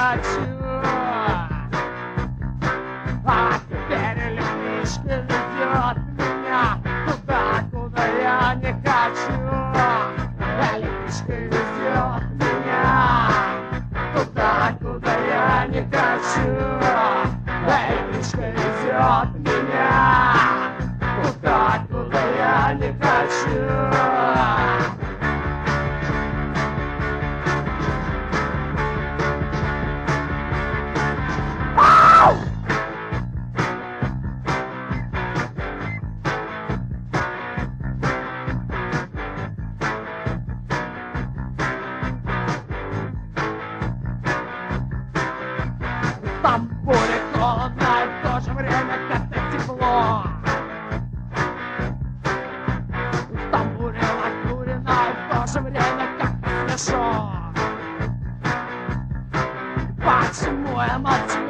хочу. А теперь электричка везет меня туда, куда я не хочу. Электричка везет меня туда, куда я не хочу. Электричка везет меня туда, куда я не хочу. Там будет холодно и в то же время как-то тепло. Там будет накурено и в то же время как-то смешно. Почему я молчу?